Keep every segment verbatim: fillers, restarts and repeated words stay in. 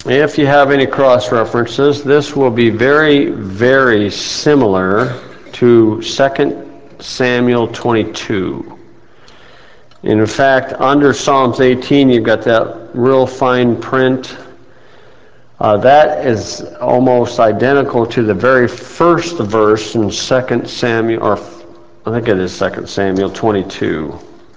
If you have any cross references, this will be very, very similar to Second Samuel twenty-two. In fact, under Psalms eighteen, you've got that real fine print. Uh, that is almost identical to the very first verse in Second Samuel, or I think it is Second Samuel twenty-two.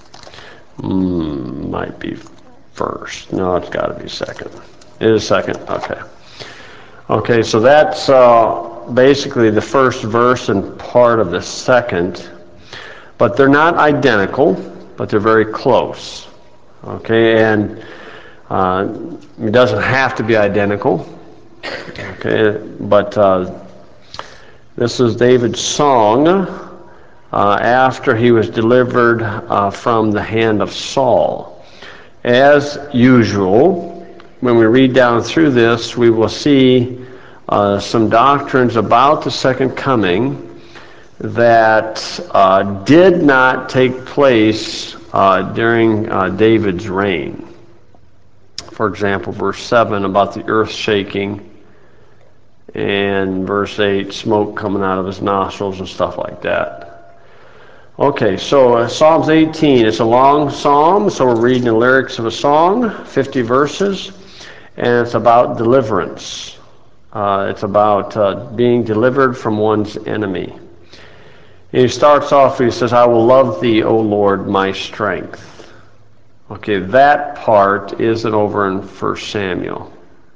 Mm, might be first. No, it's got to be second. It is second. Okay. Okay, so that's uh, basically the first verse and part of the second. But they're not identical, but they're very close. Okay, and uh, it doesn't have to be identical. Okay, but uh, this is David's song uh, after he was delivered uh, from the hand of Saul. As usual, when we read down through this, we will see uh, some doctrines about the second coming that uh, did not take place uh, during uh, David's reign. For example, verse seven about the earth shaking, and verse eight, smoke coming out of his nostrils and stuff like that. Okay, so uh, Psalms eighteen, it's a long psalm, so we're reading the lyrics of a song, fifty verses, and it's about deliverance. Uh, it's about uh, being delivered from one's enemy. And he starts off, he says, I will love thee, O Lord, my strength. Okay, that part isn't over in First Samuel.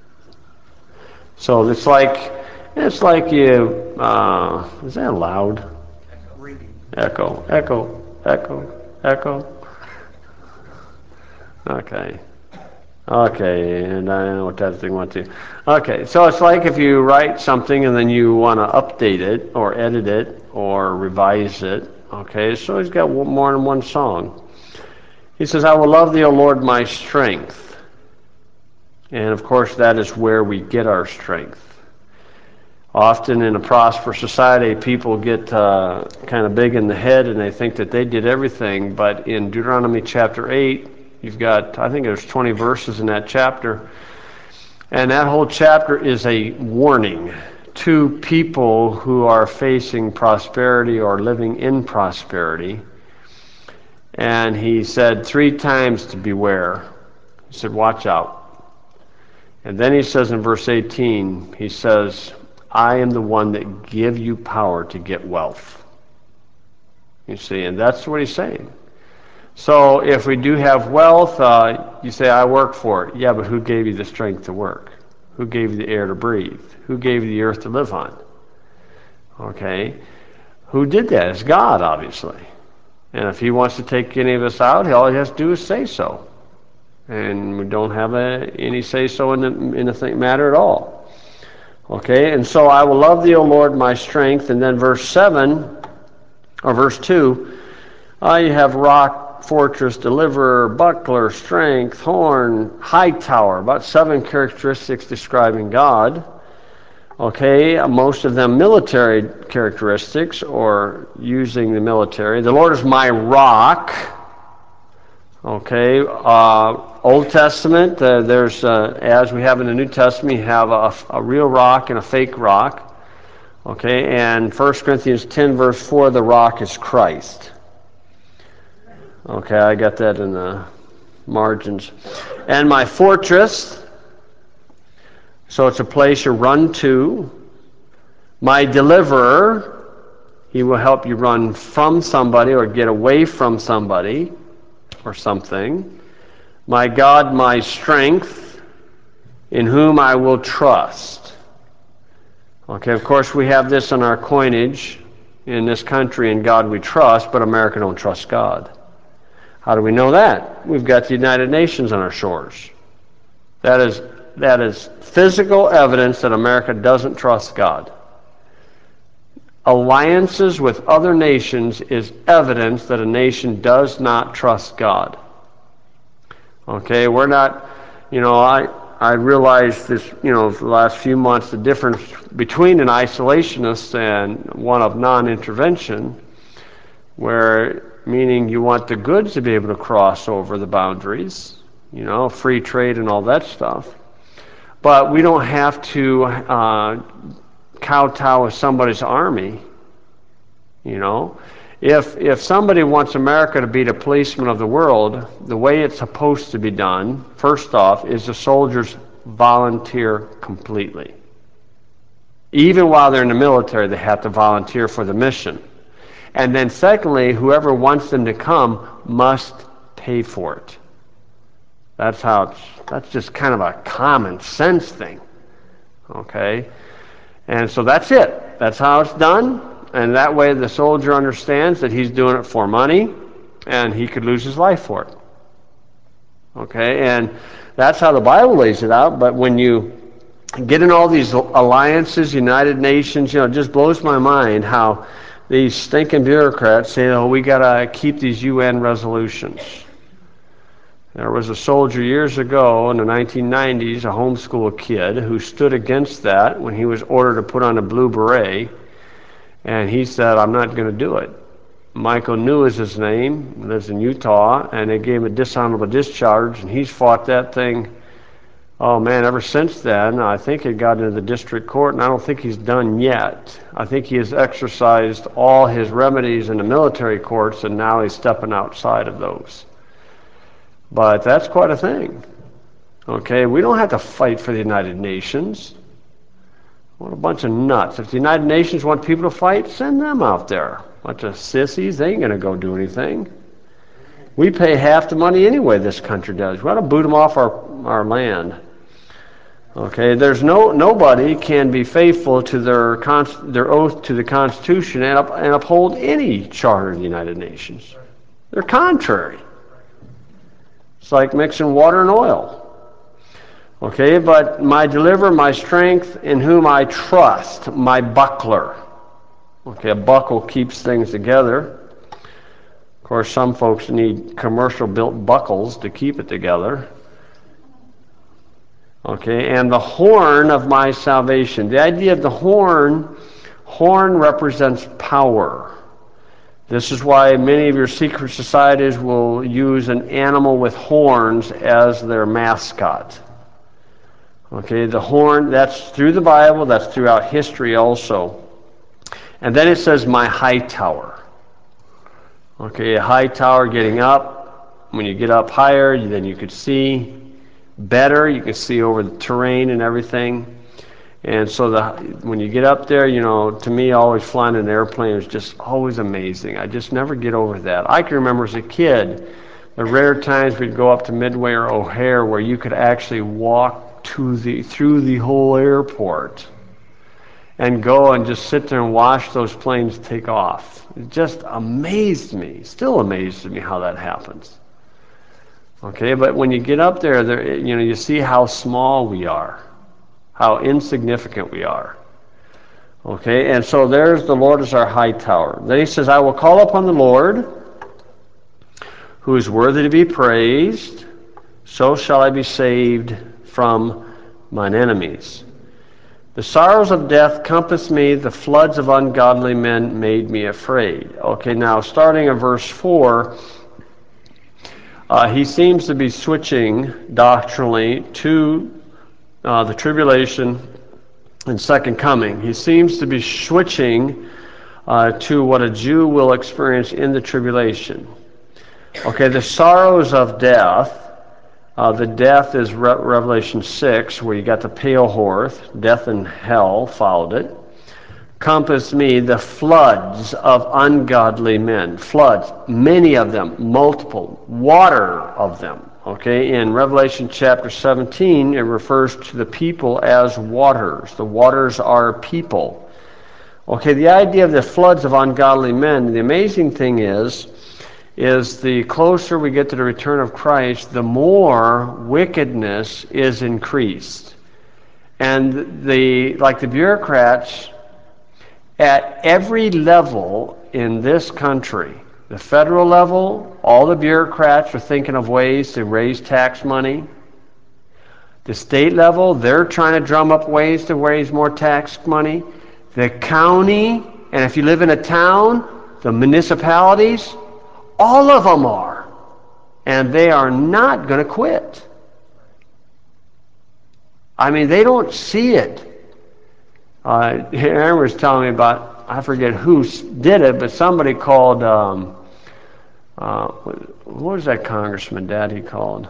So it's like, it's like you, uh, is that loud? Echo, echo, echo, echo. Okay. Okay, and I don't know what that thing went to. Okay, so it's like if you write something and then you want to update it or edit it or revise it. Okay, so he's got more than one song. He says, I will love thee, O Lord, my strength. And of course, that is where we get our strength. Often in a prosperous society, people get uh, kind of big in the head and they think that they did everything. But in Deuteronomy chapter eight, you've got, I think there's twenty verses in that chapter. And that whole chapter is a warning to people who are facing prosperity or living in prosperity. And he said three times to beware. He said, watch out. And then he says in verse eighteen, he says, I am the one that give you power to get wealth. You see, and that's what he's saying. So if we do have wealth, uh, you say, I work for it. Yeah, but who gave you the strength to work? Who gave you the air to breathe? Who gave you the earth to live on? Okay. Who did that? It's God, obviously. And if he wants to take any of us out, all he has to do is say so. And we don't have a, any say-so in the, in the thing, matter at all. Okay, and so I will love thee, O Lord, my strength. And then verse seven, or verse two, uh, you have rock, fortress, deliverer, buckler, strength, horn, high tower, about seven characteristics describing God. Okay, most of them military characteristics or using the military. The Lord is my rock. Okay, uh, Old Testament, uh, there's, uh, as we have in the New Testament, you have a, a real rock and a fake rock. Okay, and First Corinthians ten, verse four, the rock is Christ. Okay, I got that in the margins. And my fortress, so it's a place you run to. My deliverer, he will help you run from somebody or get away from somebody or something. My God, my strength, in whom I will trust. Okay, of course we have this on our coinage in this country, in God we trust, but America don't trust God. How do we know that? We've got the United Nations on our shores. That is, that is physical evidence that America doesn't trust God. Alliances with other nations is evidence that a nation does not trust God. Okay, we're not, you know, I, I realized this, you know, for the last few months, the difference between an isolationist and one of non-intervention, where, meaning you want the goods to be able to cross over the boundaries, you know, free trade and all that stuff. But we don't have to uh, kowtow with somebody's army, you know. If, if somebody wants America to be the policeman of the world, the way it's supposed to be done, first off, is the soldiers volunteer completely. Even while they're in the military, they have to volunteer for the mission. And then secondly, whoever wants them to come must pay for it. That's how it's, that's just kind of a common sense thing. Okay? And so that's it. That's how it's done. And that way the soldier understands that he's doing it for money and he could lose his life for it. Okay? And that's how the Bible lays it out. But when you get in all these alliances, United Nations, you know, it just blows my mind how these stinking bureaucrats say, oh, we got to keep these U N resolutions. There was a soldier years ago in the nineteen nineties, a homeschool kid, who stood against that when he was ordered to put on a blue beret, and he said, I'm not going to do it. Michael New is his name, lives in Utah, and they gave him a dishonorable discharge, and he's fought that thing. Oh man, ever since then, I think it got into the district court, and I don't think he's done yet. I think he has exercised all his remedies in the military courts, and now he's stepping outside of those. But that's quite a thing. Okay, we don't have to fight for the United Nations. What a bunch of nuts. If the United Nations want people to fight, send them out there. Bunch of sissies, they ain't going to go do anything. We pay half the money anyway, this country does. We ought to boot them off our, our land. Okay, there's no nobody can be faithful to their their oath to the Constitution and, up, and uphold any charter of the United Nations. They're contrary. It's like mixing water and oil. Okay, but my deliverer, my strength, in whom I trust, my buckler. Okay, a buckle keeps things together. Of course, some folks need commercial-built buckles to keep it together. Okay, and the horn of my salvation. The idea of the horn, horn represents power. This is why many of your secret societies will use an animal with horns as their mascot. Okay, the horn, that's through the Bible, that's throughout history also. And then it says, my high tower. Okay, a high tower getting up. When you get up higher, then you could see better. You can see over the terrain and everything. And so the, when you get up there, you know, to me, always flying an airplane is just always amazing. I just never get over that. I can remember as a kid, the rare times we'd go up to Midway or O'Hare where you could actually walk to the through the whole airport and go and just sit there and watch those planes take off. It just amazed me. Still amazes me how that happens. Okay, but when you get up there, there, you know, you see how small we are, how insignificant we are. Okay, and so there's the Lord as our high tower. Then he says, I will call upon the Lord, who is worthy to be praised, so shall I be saved from mine enemies. The sorrows of death compassed me, the floods of ungodly men made me afraid. Okay, now starting at verse four, Uh, he seems to be switching doctrinally to uh, the tribulation and second coming. He seems to be switching uh, to what a Jew will experience in the tribulation. Okay, the sorrows of death. Uh, the death is Re- Revelation six, where you got the pale horse, death and hell followed it. Compass me the floods of ungodly men. Floods, many of them, multiple, water of them. Okay, in Revelation chapter seventeen, it refers to the people as waters. The waters are people. Okay, the idea of the floods of ungodly men, the amazing thing is, is the closer we get to the return of Christ, the more wickedness is increased. And the like the bureaucrats, at every level in this country, the federal level, all the bureaucrats are thinking of ways to raise tax money. The state level, they're trying to drum up ways to raise more tax money. The county, and if you live in a town, the municipalities, all of them are. And they are not going to quit. I mean, they don't see it. Uh, Aaron was telling me about, I forget who did it, but somebody called, um, uh, what was that congressman, Dad, he called?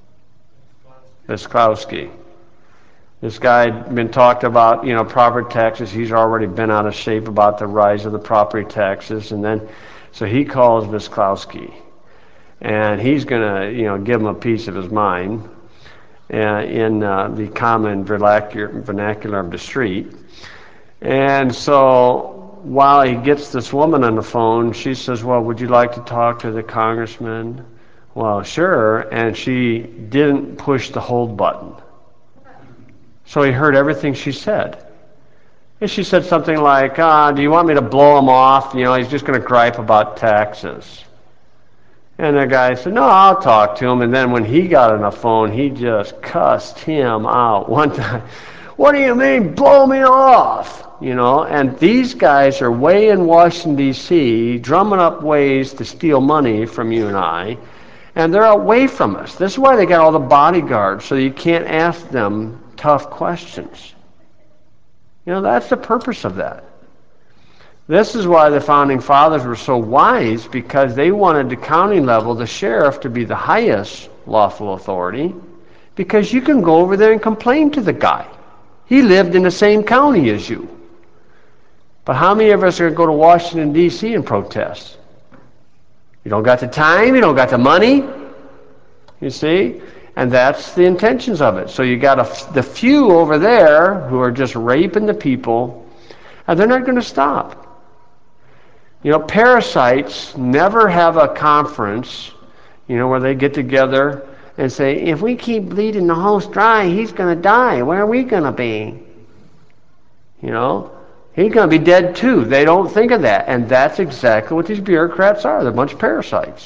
Visklowski. This guy had been talked about, you know, property taxes. He's already been out of shape about the rise of the property taxes. And then, so he calls Visklowski. And he's going to, you know, give him a piece of his mind uh, in uh, the common vernacular, vernacular of the street. And so while he gets this woman on the phone, she says, well, would you like to talk to the congressman? Well, sure. And she didn't push the hold button. So he heard everything she said. And she said something like, ah, do you want me to blow him off? You know, he's just going to gripe about taxes. And the guy said, no, I'll talk to him. And then when he got on the phone, he just cussed him out one time. What do you mean, blow me off? You know, and these guys are way in Washington, D C, drumming up ways to steal money from you and I. And they're away from us. This is why they got all the bodyguards, so you can't ask them tough questions. You know, that's the purpose of that. This is why the founding fathers were so wise, because they wanted the county level, the sheriff, to be the highest lawful authority, because you can go over there and complain to the guy. He lived in the same county as you. But how many of us are going to go to Washington, D C and protest? You don't got the time, you don't got the money, you see? And that's the intentions of it. So you got a, the few over there who are just raping the people, and they're not going to stop. You know, parasites never have a conference, you know, where they get together and say, if we keep bleeding the host dry, he's going to die. Where are we going to be? You know, he's going to be dead too. They don't think of that. And that's exactly what these bureaucrats are. They're a bunch of parasites.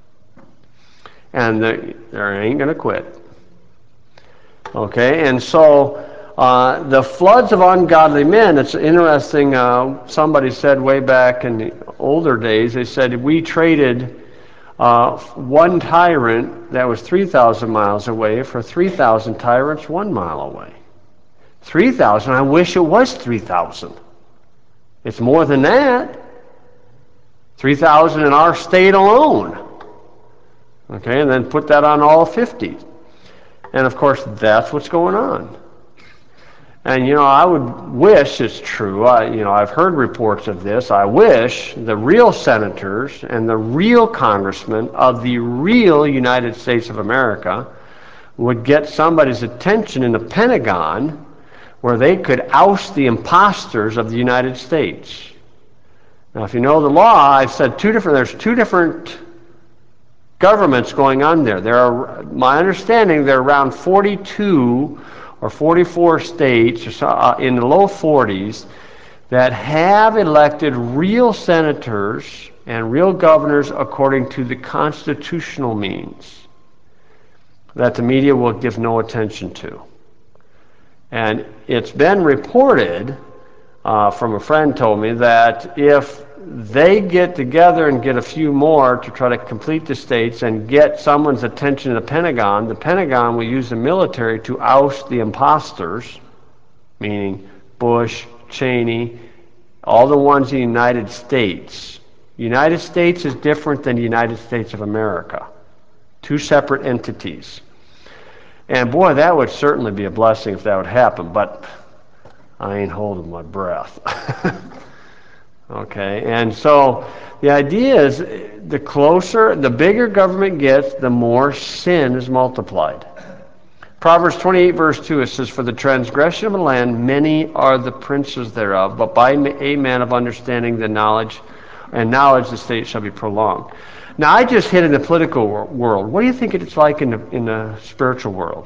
And they, they ain't going to quit. Okay, and so uh, the floods of ungodly men, it's interesting, uh, somebody said way back in the older days, they said we traded uh, one tyrant that was three thousand miles away for three thousand tyrants one mile away. three thousand, I wish it was three thousand. It's more than that. three thousand in our state alone. Okay, and then put that on all fifty. And of course, that's what's going on. And you know, I would wish it's true. I, you know, I've heard reports of this. I wish the real senators and the real congressmen of the real United States of America would get somebody's attention in the Pentagon where they could oust the imposters of the United States. Now, if you know the law, I've said two different. There's two different governments going on there. There are, my understanding, there are around forty-two or forty-four states, or so, uh, in the low forties, that have elected real senators and real governors according to the constitutional means that the media will give no attention to. And it's been reported, uh, from a friend told me, that if they get together and get a few more to try to complete the states and get someone's attention in the Pentagon, the Pentagon will use the military to oust the imposters, meaning Bush, Cheney, all the ones in the United States. United States is different than the United States of America. Two separate entities. And boy, that would certainly be a blessing if that would happen, but I ain't holding my breath. Okay, and so the idea is the closer, the bigger government gets, the more sin is multiplied. Proverbs twenty-eight, verse two, it says, for the transgression of a land, many are the princes thereof, but by a man of understanding the knowledge, and knowledge the state shall be prolonged. Now, I just hit in the political world. What do you think it's like in the, in the spiritual world?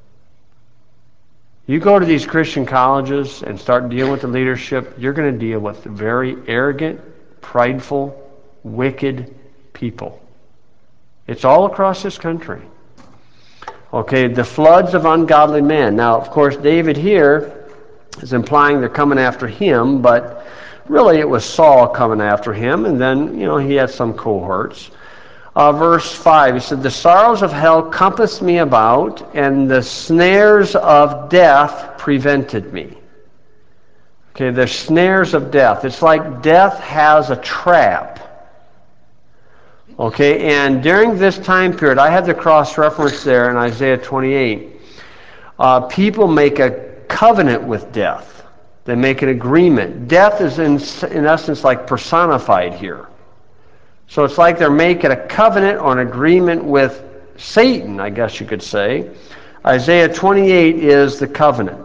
You go to these Christian colleges and start dealing with the leadership, you're going to deal with very arrogant, prideful, wicked people. It's all across this country. Okay, the floods of ungodly men. Now, of course, David here is implying they're coming after him, but really it was Saul coming after him, and then, you know, he had some cohorts. Uh, verse five, he said, the sorrows of hell compassed me about, and the snares of death prevented me. Okay, the snares of death. It's like death has a trap. Okay, and during this time period, I have the cross-reference there in Isaiah twenty-eight. Uh, people make a covenant with death. They make an agreement. Death is, in, in essence, like personified here. So it's like they're making a covenant or an agreement with Satan, I guess you could say. Isaiah twenty-eight is the covenant.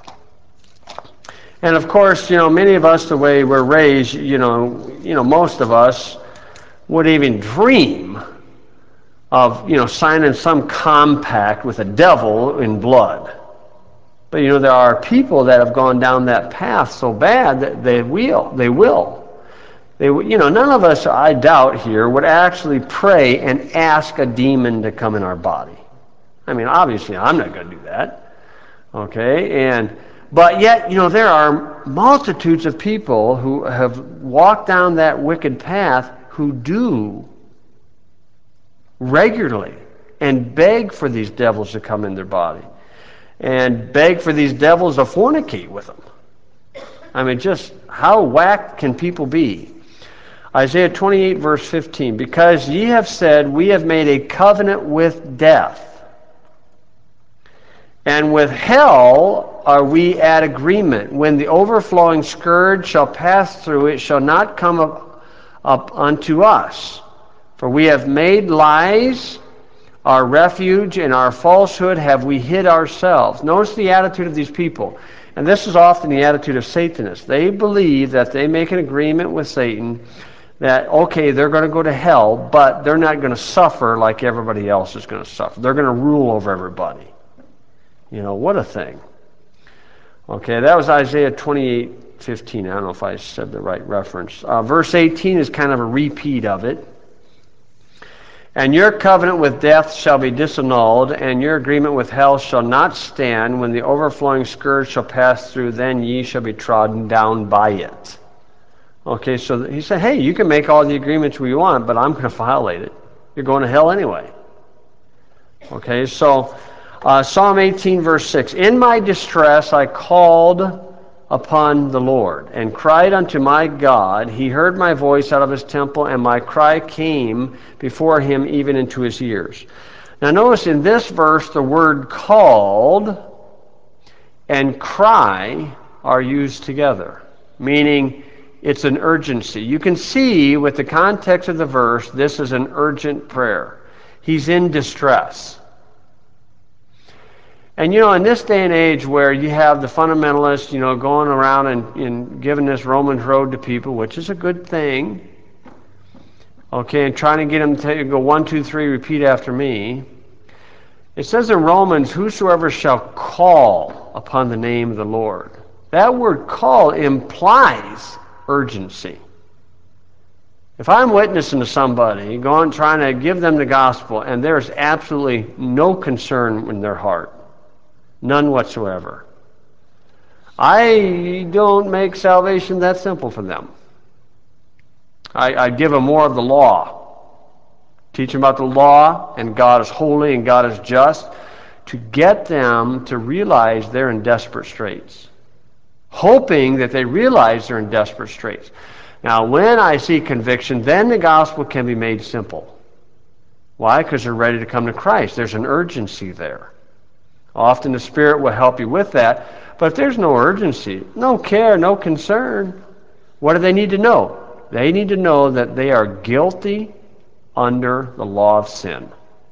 And of course, you know, many of us, the way we're raised, you know, you know, most of us would even dream of, you know, signing some compact with a devil in blood. But, you know, there are people that have gone down that path so bad that they will. They will. They, you know, none of us, I doubt here, would actually pray and ask a demon to come in our body. I mean, obviously, I'm not going to do that. Okay? And, but yet, you know, there are multitudes of people who have walked down that wicked path who do regularly and beg for these devils to come in their body and beg for these devils to fornicate with them. I mean, just how whacked can people be? Isaiah twenty-eight, verse fifteen, because ye have said, we have made a covenant with death, and with hell are we at agreement. When the overflowing scourge shall pass through, it shall not come up, up unto us. For we have made lies our refuge, and our falsehood have we hid ourselves. Notice the attitude of these people. And this is often the attitude of Satanists. They believe that they make an agreement with Satan that, okay, they're going to go to hell, but they're not going to suffer like everybody else is going to suffer. They're going to rule over everybody. You know, what a thing. Okay, that was Isaiah twenty-eight fifteen. I don't know if I said the right reference. Uh, verse eighteen is kind of a repeat of it. And your covenant with death shall be disannulled, and your agreement with hell shall not stand. When the overflowing scourge shall pass through, then ye shall be trodden down by it. Okay, so he said, hey, you can make all the agreements we want, but I'm going to violate it. You're going to hell anyway. Okay, so uh, Psalm eighteen, verse six. In my distress I called upon the Lord, and cried unto my God. He heard my voice out of his temple, and my cry came before him even into his ears. Now notice in this verse the word called and cry are used together, meaning it's an urgency. You can see with the context of the verse, this is an urgent prayer. He's in distress. And, you know, in this day and age where you have the fundamentalists, you know, going around and, and giving this Romans road to people, which is a good thing, okay, and trying to get them to go one, two, three, repeat after me, it says in Romans, whosoever shall call upon the name of the Lord. That word call implies urgency. If I'm witnessing to somebody, going trying to give them the gospel, and there's absolutely no concern in their heart, none whatsoever, I don't make salvation that simple for them. I, I give them more of the law. Teach them about the law, and God is holy and God is just, to get them to realize they're in desperate straits. Hoping that they realize they're in desperate straits. Now, when I see conviction, then the gospel can be made simple. Why? Because they're ready to come to Christ. There's an urgency there. Often the Spirit will help you with that. But if there's no urgency, no care, no concern, what do they need to know? They need to know that they are guilty under the law of sin.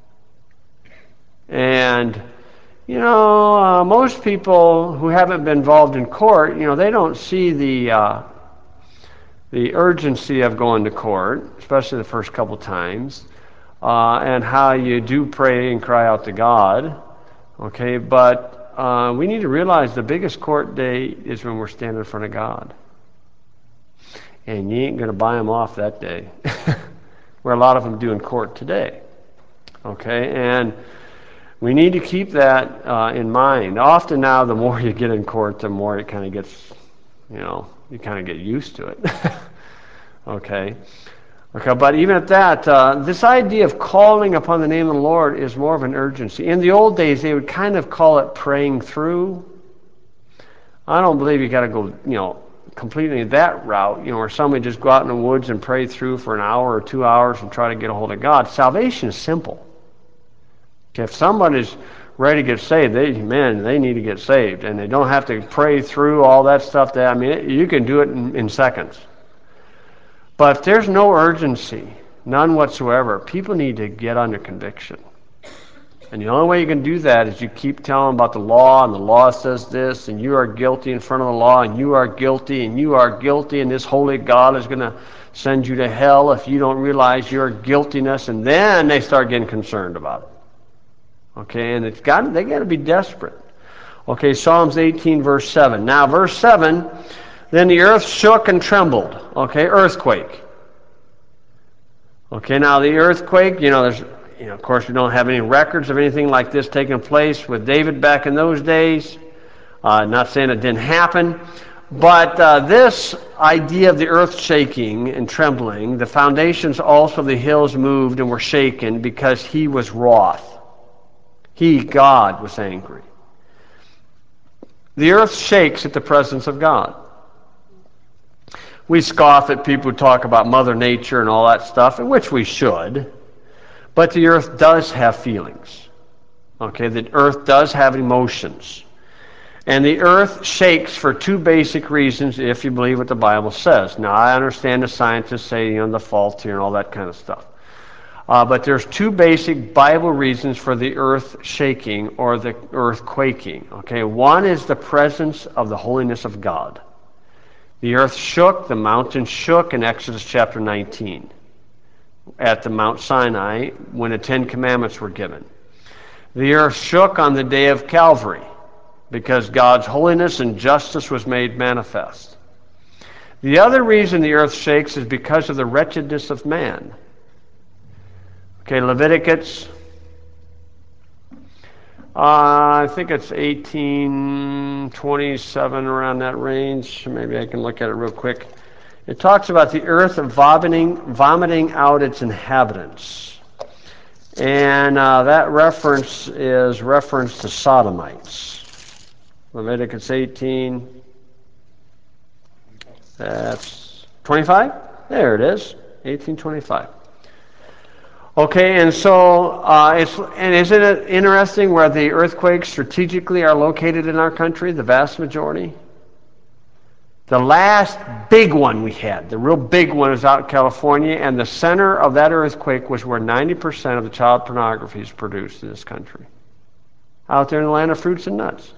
And, you know, uh, most people who haven't been involved in court, you know, they don't see the uh, the urgency of going to court, especially the first couple times, uh, and how you do pray and cry out to God. Okay, but uh, we need to realize the biggest court day is when we're standing in front of God. And you ain't going to buy them off that day. Where a lot of them do in court today. Okay, and we need to keep that uh, in mind. Often now, the more you get in court, the more it kind of gets, you know, you kind of get used to it. Okay. Okay, but even at that, uh, this idea of calling upon the name of the Lord is more of an urgency. In the old days, they would kind of call it praying through. I don't believe you got to go, you know, completely that route, you know, where somebody just go out in the woods and pray through for an hour or two hours and try to get a hold of God. Salvation is simple. Okay, if somebody's ready to get saved, they man, they need to get saved, and they don't have to pray through all that stuff. That I mean, it, you can do it in, in seconds. But if there's no urgency, none whatsoever, people need to get under conviction. And the only way you can do that is you keep telling them about the law, and the law says this, and you are guilty in front of the law, and you are guilty, and you are guilty, and this holy God is going to send you to hell if you don't realize your guiltiness, and then they start getting concerned about it. Okay, and it's got they got to be desperate. Okay, Psalms eighteen, verse seven. Now, verse seven, then the earth shook and trembled. Okay, earthquake. Okay, now the earthquake, you know, there's, you know, of course, we don't have any records of anything like this taking place with David back in those days. Uh, not saying it didn't happen, but uh, this idea of the earth shaking and trembling, the foundations also of the hills moved and were shaken because he was wroth. He, God, was angry. The earth shakes at the presence of God. We scoff at people who talk about Mother Nature and all that stuff, which we should. But the earth does have feelings. Okay, the earth does have emotions. And the earth shakes for two basic reasons if you believe what the Bible says. Now, I understand the scientists say, you know, the fault here and all that kind of stuff. Uh, but there's two basic Bible reasons for the earth shaking or the earth quaking. Okay, one is the presence of the holiness of God. The earth shook, the mountains shook in Exodus chapter nineteen at the Mount Sinai when the Ten Commandments were given. The earth shook on the day of Calvary because God's holiness and justice was made manifest. The other reason the earth shakes is because of the wretchedness of man. Okay, Leviticus, uh, I think it's eighteen twenty-seven, around that range. Maybe I can look at it real quick. It talks about the earth vomiting, vomiting out its inhabitants. And uh, that reference is reference to sodomites. Leviticus eighteen, that's twenty-five? There it is, eighteen twenty-five. Okay, and so uh, it's and isn't it interesting where the earthquakes strategically are located in our country, the vast majority? The last big one we had, the real big one, is out in California, and the center of that earthquake was where ninety percent of the child pornography is produced in this country. Out there in the land of fruits and nuts.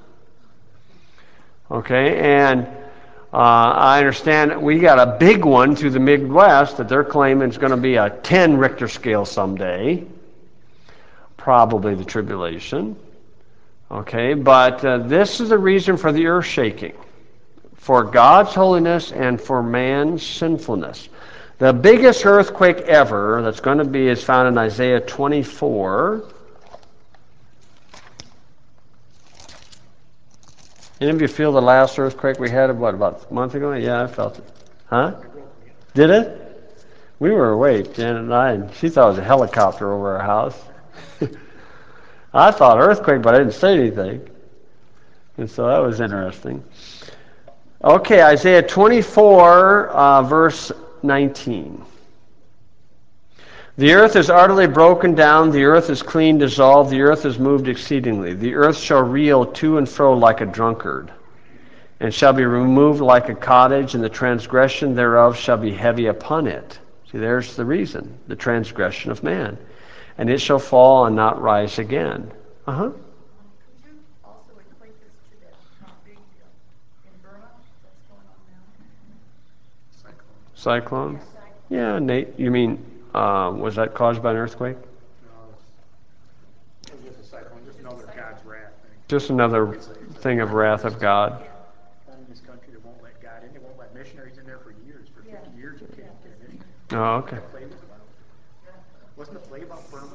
Okay, and uh, I understand we got a big one through the Midwest that they're claiming is going to be a ten Richter scale someday. Probably the tribulation. Okay, but uh, this is the reason for the earth shaking. For God's holiness and for man's sinfulness. The biggest earthquake ever that's going to be is found in Isaiah twenty-four. Any of you feel the last earthquake we had, what, about a month ago? Yeah, I felt it. Huh? Did it? We were awake, Jen and I, and she thought it was a helicopter over our house. I thought earthquake, but I didn't say anything. And so that was interesting. Okay, Isaiah twenty-four, uh, verse nineteen. The earth is utterly broken down, the earth is clean dissolved, the earth is moved exceedingly. The earth shall reel to and fro like a drunkard, and shall be removed like a cottage, and the transgression thereof shall be heavy upon it. See, there's the reason, the transgression of man. And it shall fall and not rise again. Uh-huh. Could you also equate this to that uh, big uh, in Burma that's going on now? Cyclone? Yeah, Nate, you mean, uh, was that caused by an earthquake? No, it's, it's just a cyclone, just another God's wrath thing. Just another thing of wrath of God. Not in this country that won't let God in, they won't let missionaries in there for years, for fifty years you can't get a missionary. Oh, okay. What the play was about. Wasn't the play about Burma?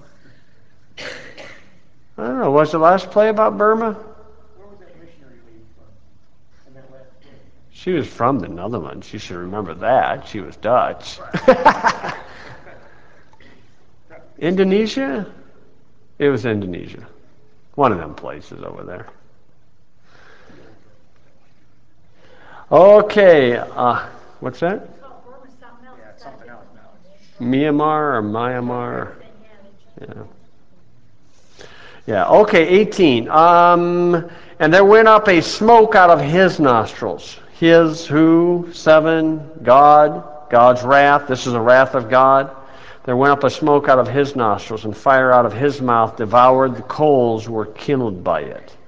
I don't know, was the last play about Burma? Where was that missionary lady from in that last play? She was from the Netherlands. You should remember that. She was Dutch. Indonesia? It was Indonesia. One of them places over there. Okay, uh, what's that? Yeah, it's something else now. Myanmar or Myanmar? Yeah. Yeah, okay, eighteen. Um, and there went up a smoke out of his nostrils. His, who, seven, God, God's wrath. This is the wrath of God. There went up a smoke out of his nostrils, and fire out of his mouth devoured the coals were kindled by it.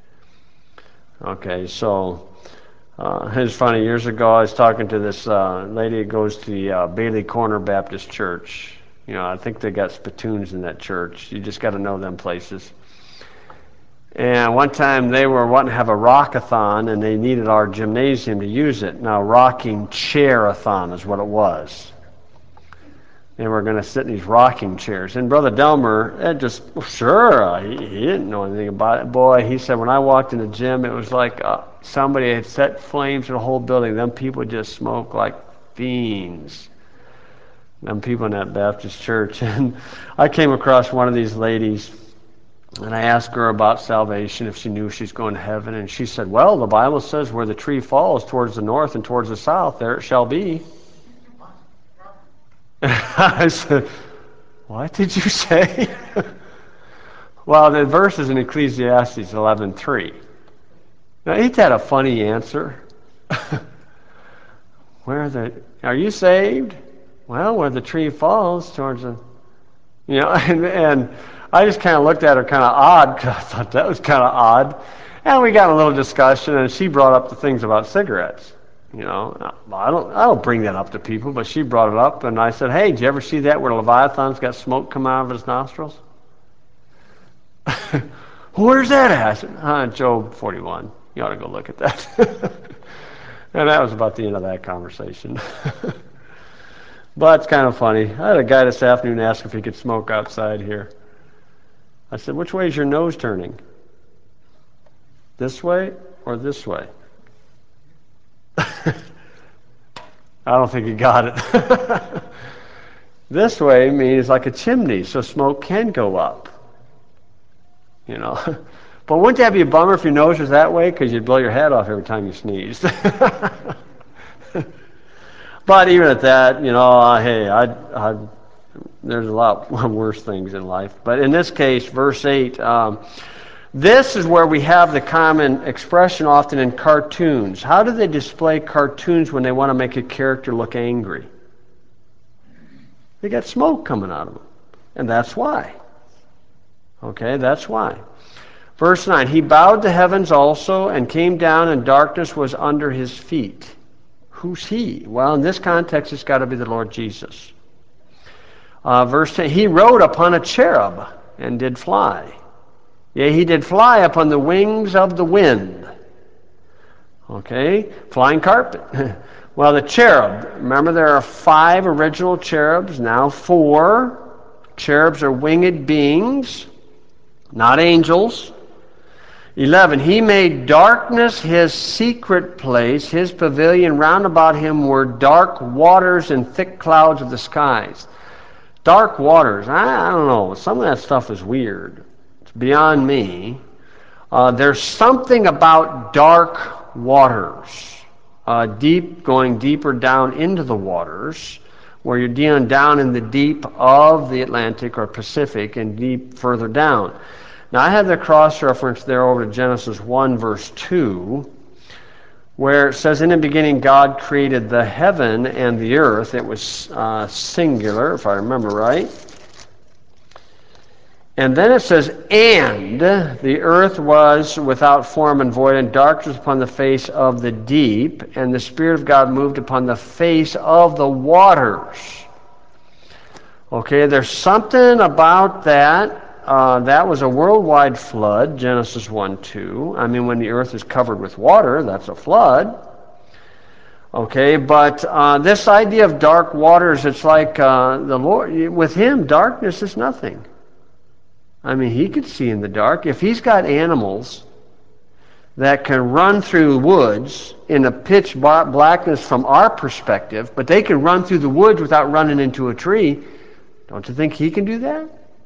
Okay, so uh, it's funny. Years ago, I was talking to this uh, lady who goes to the uh, Bailey Corner Baptist Church. You know, I think they got spittoons in that church. You just got to know them places. And one time they were wanting to have a rockathon, and they needed our gymnasium to use it. Now, rocking chair-a-thon is what it was. They were going to sit in these rocking chairs. And Brother Delmer, it just, sure, he, he didn't know anything about it. Boy, he said, when I walked in the gym, it was like uh, somebody had set flames to the whole building. Them people just smoked like fiends. Them people in that Baptist church. And I came across one of these ladies, and I asked her about salvation, if she knew she's going to heaven. And she said, well, the Bible says where the tree falls towards the north and towards the south, there it shall be. And I said, what did you say? Well, the verse is in Ecclesiastes eleven three. Now, ain't that a funny answer? Where the, are you saved? Well, where the tree falls towards the, you know, and, and I just kind of looked at her kind of odd, because I thought that was kind of odd. And we got in a little discussion, and she brought up the things about cigarettes. You know, I don't, I don't bring that up to people, but she brought it up, and I said, hey, did you ever see that where Leviathan's got smoke come out of his nostrils? Where's that at? Uh, Job forty-one. You ought to go look at that. And that was about the end of that conversation. But it's kind of funny. I had a guy this afternoon ask if he could smoke outside here. I said, which way is your nose turning? This way or this way? I don't think he got it. This way means like a chimney, so smoke can go up. You know. But wouldn't that be a bummer if your nose was that way? Because you'd blow your head off every time you sneezed. But even at that, you know, uh, hey, I, I, there's a lot worse things in life. But in this case, verse eight, um, this is where we have the common expression often in cartoons. How do they display cartoons when they want to make a character look angry? They got smoke coming out of them. And that's why. Okay, that's why. Verse nine, he bowed the heavens also and came down, and darkness was under his feet. Who's he? Well, in this context, it's got to be the Lord Jesus. Uh, verse ten, he rode upon a cherub and did fly. Yea, he did fly upon the wings of the wind. Okay, flying carpet. Well, the cherub, remember there are five original cherubs, now four. Cherubs are winged beings, not angels. eleven, he made darkness his secret place. His pavilion round about him were dark waters and thick clouds of the skies. Dark waters, I, I don't know, some of that stuff is weird. It's beyond me. Uh, there's something about dark waters, uh, deep, going deeper down into the waters, where you're dealing down in the deep of the Atlantic or Pacific and deep further down. Now, I have the cross-reference there over to Genesis one, verse two, where it says, in the beginning God created the heaven and the earth. It was uh, singular, if I remember right. And then it says, and the earth was without form and void, and darkness upon the face of the deep, and the Spirit of God moved upon the face of the waters. Okay, there's something about that. Uh, that was a worldwide flood, Genesis one two. I mean, when the earth is covered with water, that's a flood. Okay, but uh, this idea of dark waters, it's like uh, the Lord, with him, darkness is nothing. I mean, he could see in the dark. If he's got animals that can run through woods in a pitch blackness from our perspective, but they can run through the woods without running into a tree, Don't you think he can do that?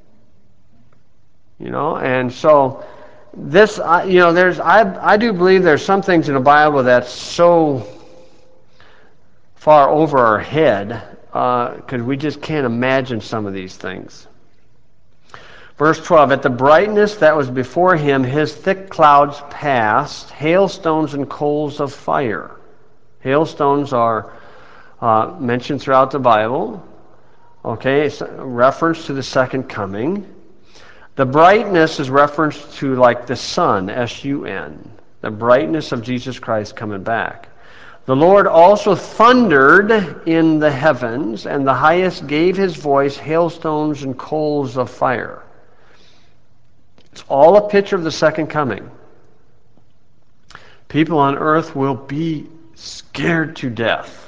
You know, and so this, you know, there's, I, I do believe there's some things in the Bible that's so far over our head because uh, we just can't imagine some of these things. Verse twelve, at the brightness that was before him, his thick clouds passed, hailstones and coals of fire. Hailstones are uh, mentioned throughout the Bible. Okay, it's a reference to the second coming. The brightness is reference to like the sun, S U N, the brightness of Jesus Christ coming back. The Lord also thundered in the heavens, and the highest gave his voice, hailstones and coals of fire. It's all a picture of the second coming. People on earth will be scared to death.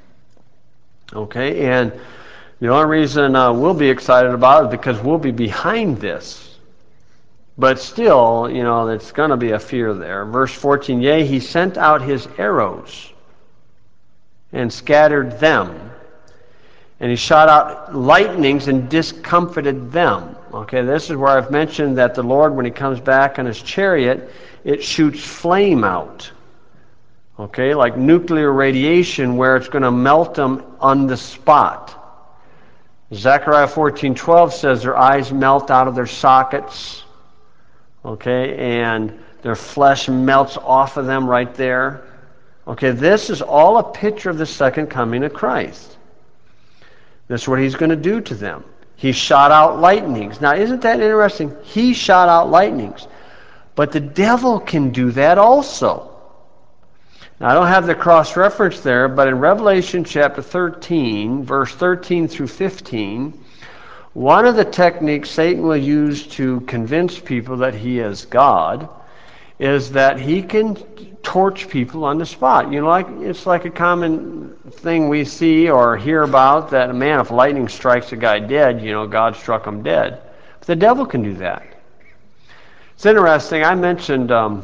Okay, and the only reason uh, we'll be excited about it is because we'll be behind this. But still, you know, it's going to be a fear there. Verse fourteen, yea, he sent out his arrows and scattered them. And he shot out lightnings and discomfited them. Okay, this is where I've mentioned that the Lord, when he comes back on his chariot, it shoots flame out. Okay, like nuclear radiation where it's going to melt them on the spot. Zechariah fourteen twelve says their eyes melt out of their sockets. Okay, and their flesh melts off of them right there. Okay, this is all a picture of the second coming of Christ. This is what he's going to do to them. He shot out lightnings. Now, isn't that interesting? He shot out lightnings. But the devil can do that also. Now, I don't have the cross-reference there, but in Revelation chapter thirteen, verse thirteen through fifteen, one of the techniques Satan will use to convince people that he is God is that he can torch people on the spot. You know, like it's like a common thing we see or hear about that, man, if lightning strikes a guy dead, you know, God struck him dead. But the devil can do that. It's interesting. I mentioned, um,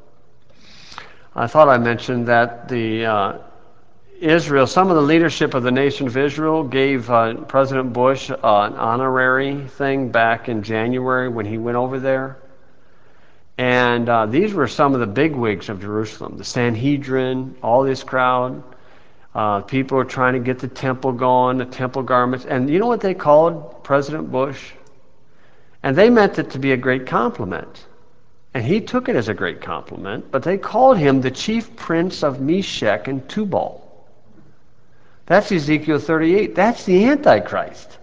I thought I mentioned that the uh, Israel, some of the leadership of the nation of Israel gave uh, President Bush uh, an honorary thing back in January when he went over there. And uh, these were some of the bigwigs of Jerusalem, the Sanhedrin, all this crowd. Uh, people were trying to get the temple going, the temple garments. And you know what they called President Bush? And they meant it to be a great compliment. And he took it as a great compliment, but they called him the chief prince of Meshech and Tubal. That's Ezekiel thirty-eight. That's the Antichrist.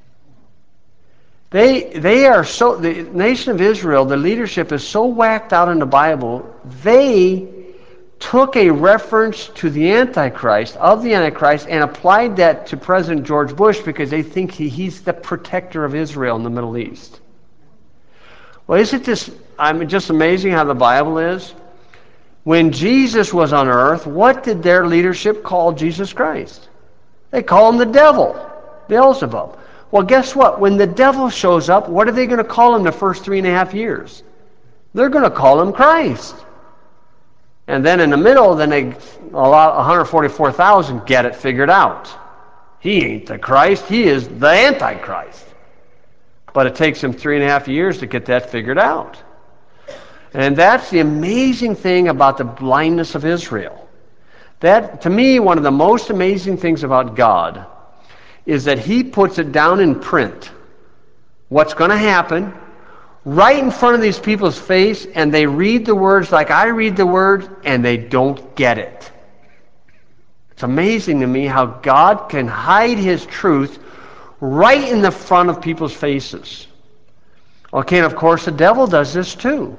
They they are so, the nation of Israel, the leadership is so whacked out in the Bible, they took a reference to the Antichrist, of the Antichrist, and applied that to President George Bush because they think he, he's the protector of Israel in the Middle East. Well, isn't this, I mean, just amazing how the Bible is? When Jesus was on earth, what did their leadership call Jesus Christ? They call him the devil, Beelzebub. Well, guess what? When the devil shows up, what are they going to call him the first three and a half years? They're going to call him Christ. And then in the middle, then they allow one hundred forty-four thousand get it figured out. He ain't the Christ. He is the Antichrist. But it takes him three and a half years to get that figured out. And that's the amazing thing about the blindness of Israel. That, to me, one of the most amazing things about God is that he puts it down in print. What's going to happen right in front of these people's face, and they read the words like I read the words, and they don't get it. It's amazing to me how God can hide his truth right in the front of people's faces. Okay, and of course the devil does this too.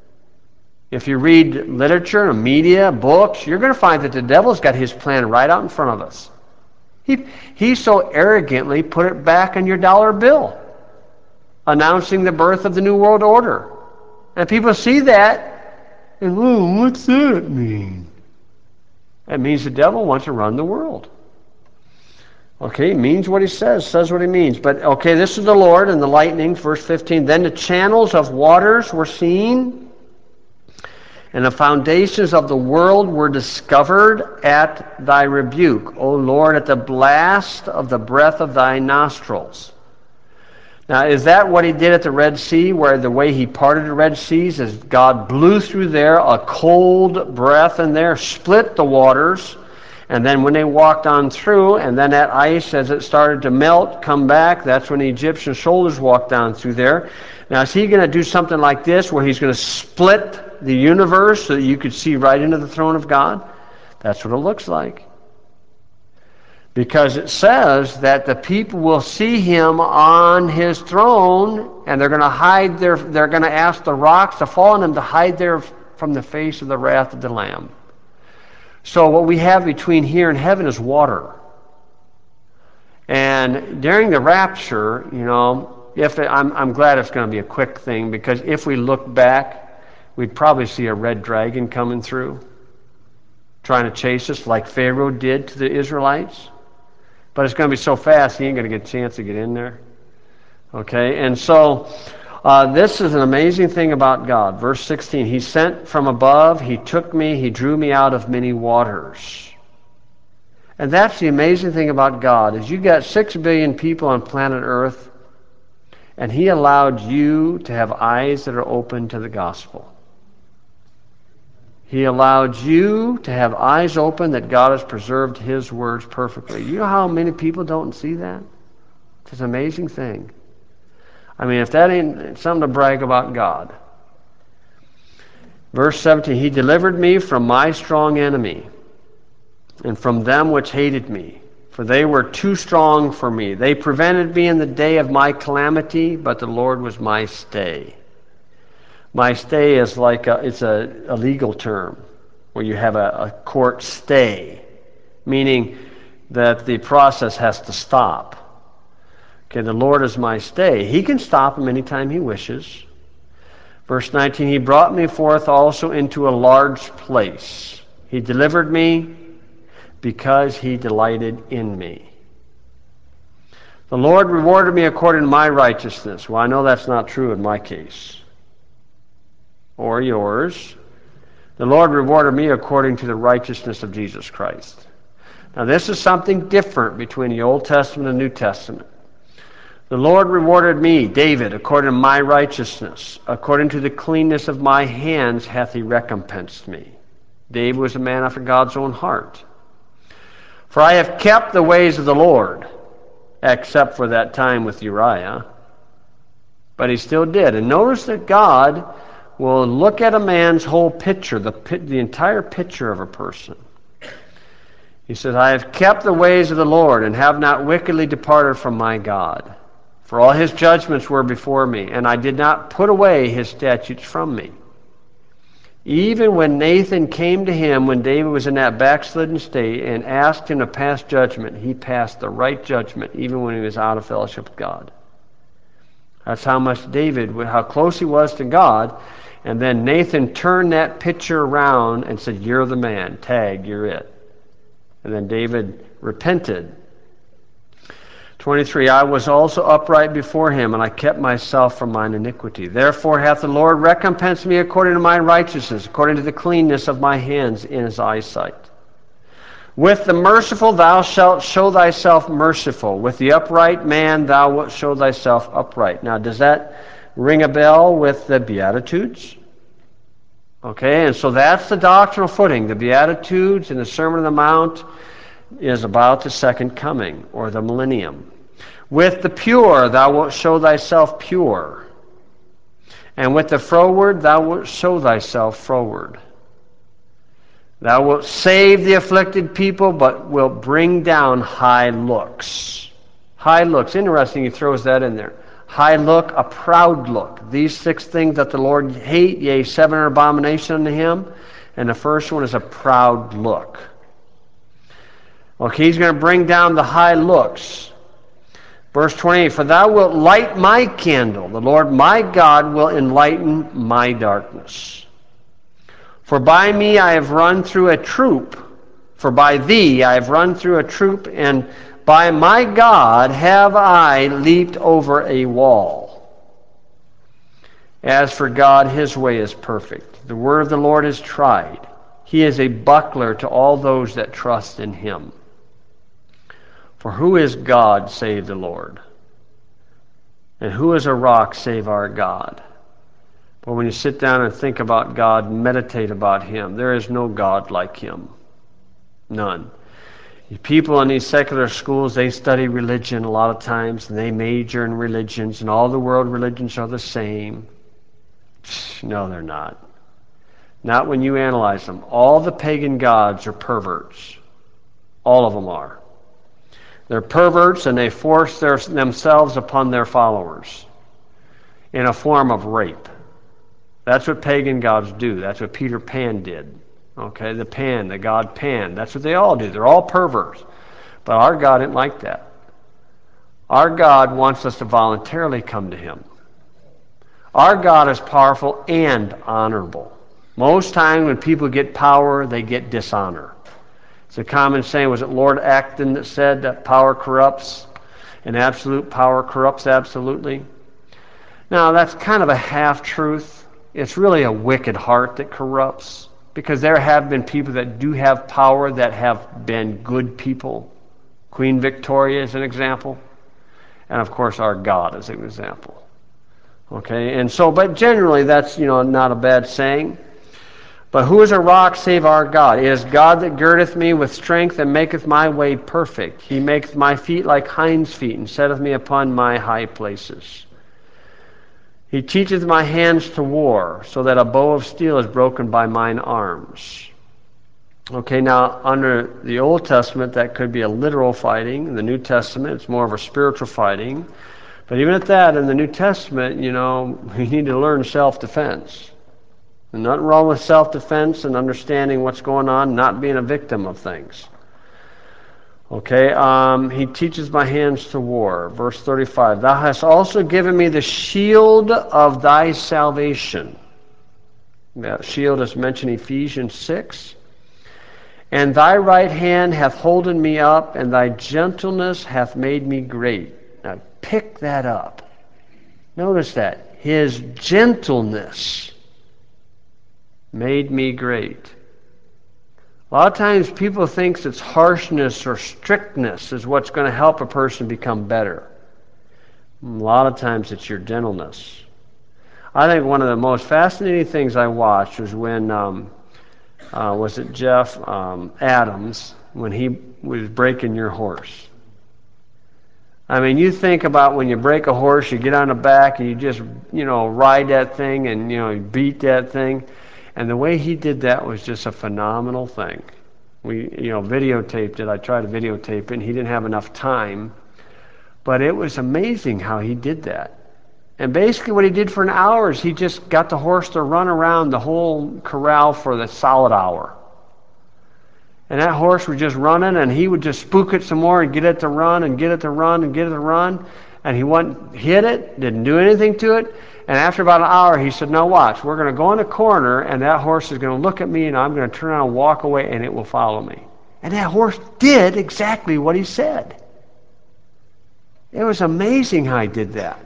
If you read literature, media, books, you're going to find that the devil's got his plan right out in front of us. He, he so arrogantly put it back on your dollar bill, announcing the birth of the New World Order. And people see that, and, oh, what's that mean? That means the devil wants to run the world. Okay, he means what he says, says what he means. But, okay, this is the Lord and the lightnings, verse fifteen. Then the channels of waters were seen, and the foundations of the world were discovered at thy rebuke, O Lord, at the blast of the breath of thy nostrils. Now, is that what he did at the Red Sea, where the way he parted the Red Seas is God blew through there a cold breath in there, split the waters, and then when they walked on through, and then that ice, as it started to melt, come back, that's when the Egyptian soldiers walked down through there. Now, is he going to do something like this, where he's going to split the universe so that you could see right into the throne of God? That's what it looks like. Because it says that the people will see him on his throne, and they're going to hide their, they're going to ask the rocks to fall on them to hide their from the face of the wrath of the Lamb. So what we have between here and heaven is water. And during the rapture, you know, if it, I'm, I'm glad it's going to be a quick thing, because if we look back, we'd probably see a red dragon coming through, trying to chase us like Pharaoh did to the Israelites. But it's going to be so fast, he ain't going to get a chance to get in there. Okay, and so uh, this is an amazing thing about God. Verse sixteen, he sent from above, he took me, he drew me out of many waters. And that's the amazing thing about God, is you got six billion people on planet Earth, and he allowed you to have eyes that are open to the gospel. He allowed you to have eyes open that God has preserved his words perfectly. You know how many people don't see that? It's an amazing thing. I mean, if that ain't something to brag about God. Verse seventeen, he delivered me from my strong enemy and from them which hated me, for they were too strong for me. They prevented me in the day of my calamity, but the Lord was my stay. My stay is like a, it's a, a legal term where you have a, a court stay, meaning that the process has to stop. Okay, the Lord is my stay. He can stop him anytime he wishes. Verse nineteen, he brought me forth also into a large place. He delivered me because he delighted in me. The Lord rewarded me according to my righteousness. Well, I know that's not true in my case. Or yours. The Lord rewarded me according to the righteousness of Jesus Christ. Now, this is something different between the Old Testament and New Testament. The Lord rewarded me, David, according to my righteousness. According to the cleanness of my hands hath he recompensed me. David was a man after God's own heart. For I have kept the ways of the Lord, except for that time with Uriah. But he still did. And notice that God will look at a man's whole picture, the, the entire picture of a person. He says, I have kept the ways of the Lord, and have not wickedly departed from my God. For all his judgments were before me, and I did not put away his statutes from me. Even when Nathan came to him when David was in that backslidden state and asked him to pass judgment, he passed the right judgment even when he was out of fellowship with God. That's how much David, how close he was to God. And then Nathan turned that picture around and said, you're the man. Tag, you're it. And then David repented. twenty-three, I was also upright before him, and I kept myself from mine iniquity. Therefore hath the Lord recompensed me according to my righteousness, according to the cleanness of my hands in his eyesight. With the merciful thou shalt show thyself merciful. With the upright man thou wilt show thyself upright. Now, does that ring a bell with the Beatitudes? Okay, and so that's the doctrinal footing. The Beatitudes and the Sermon on the Mount is about the second coming, or the millennium. With the pure thou wilt show thyself pure. And with the froward thou wilt show thyself froward. Thou wilt save the afflicted people, but wilt bring down high looks. High looks. Interesting, he throws that in there. High look, a proud look. These six things that the Lord hate, yea, seven are abomination unto him. And the first one is a proud look. Okay, he's going to bring down the high looks. Verse twenty-eight, for thou wilt light my candle. The Lord my God will enlighten my darkness. For by me I have run through a troop. For by thee I have run through a troop, and by my God have I leaped over a wall. As for God, his way is perfect. The word of the Lord is tried. He is a buckler to all those that trust in him. For who is God save the Lord? And who is a rock save our God? But when you sit down and think about God, meditate about Him, there is no God like Him. None. People in these secular schools, they study religion a lot of times, and they major in religions, and all the world religions are the same. No, they're not. Not when you analyze them. All the pagan gods are perverts. All of them are. They're perverts, and they force their, themselves upon their followers in a form of rape. That's what pagan gods do. That's what Peter Pan did. Okay, the Pan, the god Pan. That's what they all do. They're all perverts. But our God isn't like that. Our God wants us to voluntarily come to Him. Our God is powerful and honorable. Most times when people get power, they get dishonor. It's a common saying, was it Lord Acton that said that power corrupts and absolute power corrupts absolutely? Now, that's kind of a half-truth. It's really a wicked heart that corrupts, because there have been people that do have power that have been good people. Queen Victoria is an example, and of course our God is an example. Okay, and so, but generally that's, you know, not a bad saying. But who is a rock save our God? It is God that girdeth me with strength and maketh my way perfect. He maketh my feet like hinds' feet and setteth me upon my high places. He teacheth my hands to war, so that a bow of steel is broken by mine arms. Okay, now under the Old Testament that could be a literal fighting. In the New Testament it's more of a spiritual fighting. But even at that, in the New Testament, you know, we need to learn self-defense. There's nothing wrong with self-defense and understanding what's going on, not being a victim of things. Okay, um, he teaches my hands to war. Verse thirty-five, thou hast also given me the shield of thy salvation. That shield is mentioned in Ephesians six. And thy right hand hath holden me up, and thy gentleness hath made me great. Now pick that up. Notice that. His gentleness made me great. A lot of times people think it's harshness or strictness is what's going to help a person become better. A lot of times it's your gentleness. I think one of the most fascinating things I watched was when, um, uh, was it Jeff um, Adams, when he was breaking your horse. I mean, you think about when you break a horse, you get on the back and you just, you know, ride that thing and, you know, you beat that thing. And the way he did that was just a phenomenal thing. We, you know, videotaped it. I tried to videotape it, and he didn't have enough time. But it was amazing how he did that. And basically what he did for an hour is he just got the horse to run around the whole corral for the solid hour. And that horse was just running, and he would just spook it some more and get it to run and get it to run and get it to run. And he wouldn't hit it, didn't do anything to it. And after about an hour, he said, now watch, we're going to go in a corner, and that horse is going to look at me, and I'm going to turn around and walk away, and it will follow me. And that horse did exactly what he said. It was amazing how he did that.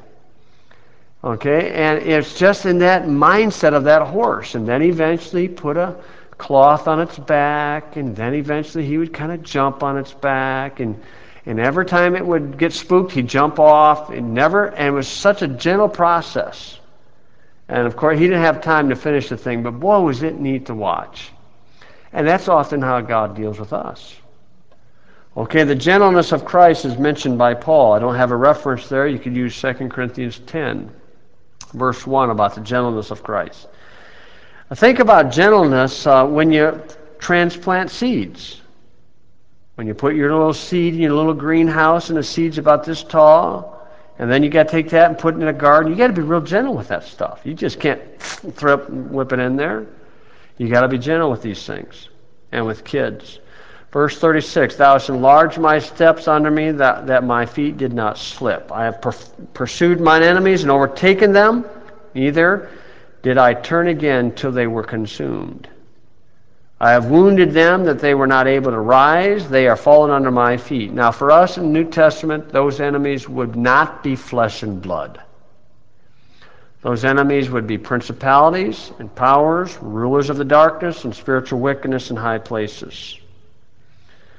Okay, and it's just in that mindset of that horse. And then eventually put a cloth on its back, and then eventually he would kind of jump on its back, and and every time it would get spooked, he'd jump off. It never, and it was such a gentle process. And of course, he didn't have time to finish the thing, but boy, was it neat to watch. And that's often how God deals with us. Okay, the gentleness of Christ is mentioned by Paul. I don't have a reference there. You could use Second Corinthians ten, verse one, about the gentleness of Christ. Think about gentleness uh, when you transplant seeds. When you put your little seed in your little greenhouse and the seed's about this tall, and then you got to take that and put it in a garden, you got to be real gentle with that stuff. You just can't throw it and whip it in there. You got to be gentle with these things, and with kids. Verse thirty-six, thou hast enlarged my steps under me, that, that my feet did not slip. I have per- pursued mine enemies and overtaken them, neither did I turn again till they were consumed. I have wounded them that they were not able to rise. They are fallen under my feet. Now for us in the New Testament, those enemies would not be flesh and blood. Those enemies would be principalities and powers, rulers of the darkness, and spiritual wickedness in high places.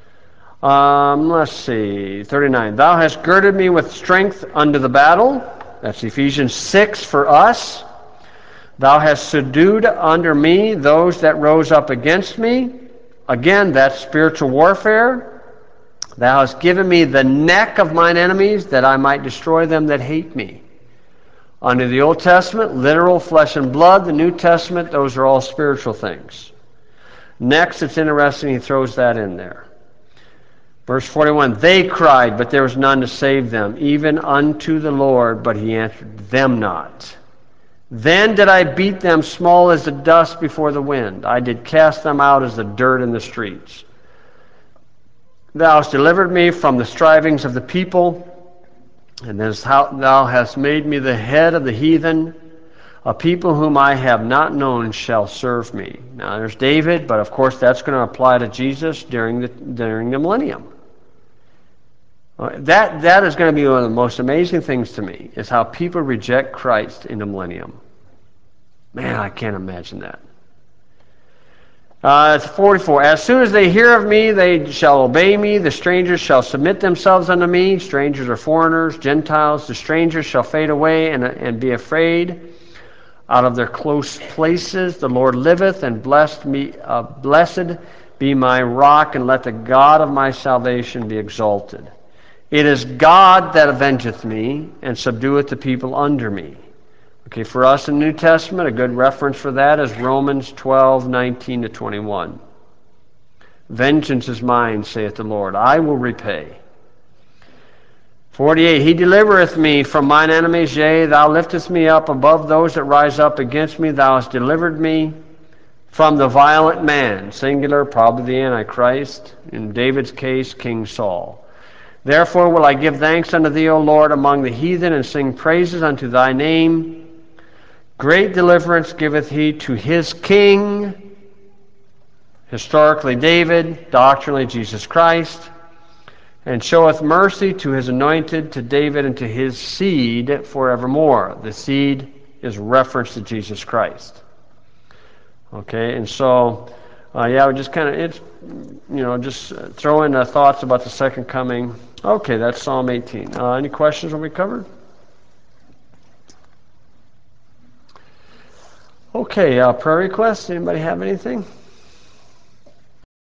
Um, let's see, thirty-nine. Thou hast girded me with strength unto the battle. That's Ephesians six for us. Thou hast subdued under me those that rose up against me. Again, that's spiritual warfare. Thou hast given me the neck of mine enemies, that I might destroy them that hate me. Under the Old Testament, literal flesh and blood. The New Testament, those are all spiritual things. Next, it's interesting, he throws that in there. Verse forty-one, they cried, but there was none to save them, even unto the Lord, but he answered them not. Then did I beat them small as the dust before the wind. I did cast them out as the dirt in the streets. Thou hast delivered me from the strivings of the people, and thou hast made me the head of the heathen. A people whom I have not known shall serve me. Now there's David, but of course that's going to apply to Jesus during the, during the millennium. That, that is going to be one of the most amazing things to me, is how people reject Christ in the millennium. Man, I can't imagine that. Uh, it's forty-four. As soon as they hear of me, they shall obey me. The strangers shall submit themselves unto me. Strangers are foreigners, Gentiles. The strangers shall fade away and, and be afraid. Out of their close places the Lord liveth, and blessed me, uh, blessed be my rock, and let the God of my salvation be exalted. It is God that avengeth me, and subdueth the people under me. Okay, for us in the New Testament, a good reference for that is Romans twelve, nineteen to twenty-one. Vengeance is mine, saith the Lord, I will repay. forty-eight, he delivereth me from mine enemies, yea, thou liftest me up above those that rise up against me. Thou hast delivered me from the violent man, singular, probably the Antichrist. In David's case, King Saul. Therefore will I give thanks unto thee, O Lord, among the heathen, and sing praises unto thy name. Great deliverance giveth he to his king, historically David, doctrinally Jesus Christ, and showeth mercy to his anointed, to David, and to his seed forevermore. The seed is reference to Jesus Christ. Okay, and so, uh, yeah, we just kind of, it's, you know, just throw in uh, thoughts about the second coming. Okay, that's Psalm eighteen. Uh, any questions when we covered? Okay, uh, prayer requests. Anybody have anything?